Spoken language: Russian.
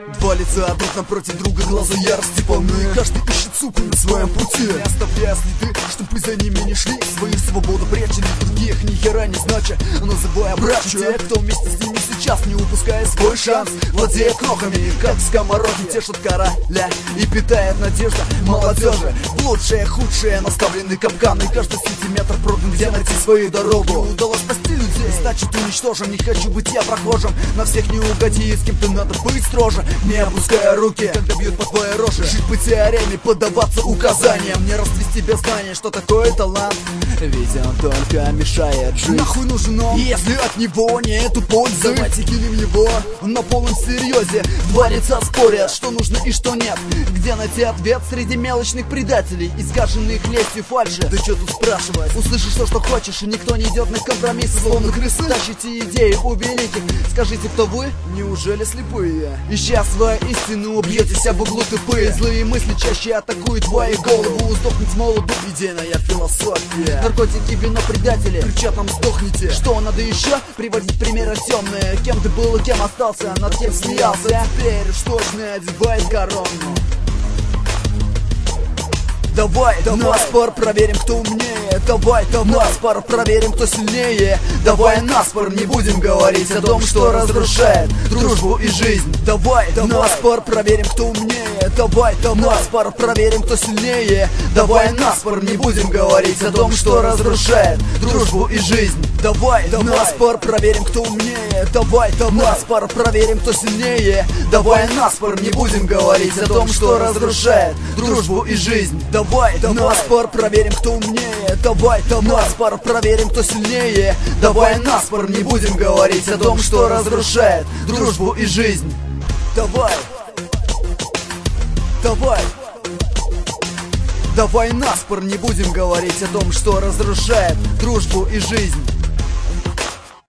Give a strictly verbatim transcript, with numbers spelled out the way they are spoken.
Два лица друг напротив друга, глаза ярости полны. Каждый ищет суку на своем пути, не оставляя следы, чтобы за ними не шли. Свою свободу прячали, других ни хера не знача, называя братью. Те, кто вместе с ними сейчас, не упуская свой шанс, владея крохами, как скомороки, тешат короля и питает надежда молодежи. В лучшее, худшее наставлены капканы, каждый сантиметр продан, где найти свою дорогу. Не удалось спасти людей, значит уничтожим. Не хочу быть я прохожим, на всех не угоди, с кем-то надо быть строже. Не опуская руки, когда бьют по твоей роже. Жить по теореме, поддаваться указаниям, не расцвести без знания, что такое талант. Ведь он только мешает жить. Нахуй нужен он, если от него нету пользы. Давайте кинем его на полном серьезе. Два лица спорят, что нужно и что нет. Где найти ответ среди мелочных предателей, искаженных лестью фальши? Да что тут спрашивать, услышишь то, что хочешь, и никто не идет на компромисс. Словно крысы тащите идеи у великих. Скажите, кто вы? Неужели слепые? Ища свою истину, убьетесь об углу тупые. Злые мысли чаще атакуют твою голову. Сдохнуть с молоду, идейная философия. Наркотики, вино, предатели кричат нам: сдохните. Что надо еще? Приводить примеры темные. Кем ты был и кем остался, над кем смеялся. Теперь уж точно одевай корону. Давай, давай, на спор проверим, кто умнее. Давай, давай, на спор проверим, кто сильнее. Давай, на спор не будем говорить о том, что разрушает дружбу и жизнь. Давай, давай, на спор проверим, кто умнее. Давай, давай, на спор проверим, кто сильнее. Давай, на спор не будем говорить о том, что разрушает дружбу и жизнь. Давай, давай, на спор проверим, кто умнее. Давай, давай, на спор проверим, кто сильнее. Давай, на спор не будем говорить о том, что разрушает дружбу и жизнь. Давай, давай, на спор проверим, кто умнее. Давай, давай, на спор проверим, кто сильнее. Давай, на спор не будем говорить о том, что разрушает дружбу и жизнь. Давай, давай, давай, на спор не будем говорить о том, что разрушает дружбу и жизнь.